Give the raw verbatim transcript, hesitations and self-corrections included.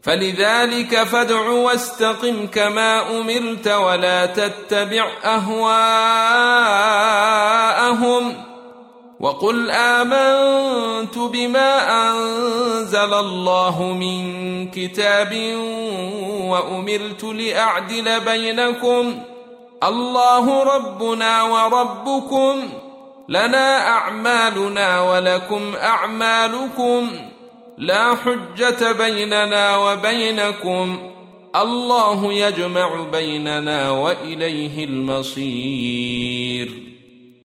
فلذلك فادع واستقم كما أمرت ولا تتبع أهواءهم وقل آمنت بما أنزل الله من كتاب وأمرت لأعدل بينكم الله ربنا وربكم لنا أعمالنا ولكم أعمالكم لا حجة بيننا وبينكم الله يجمع بيننا وإليه المصير.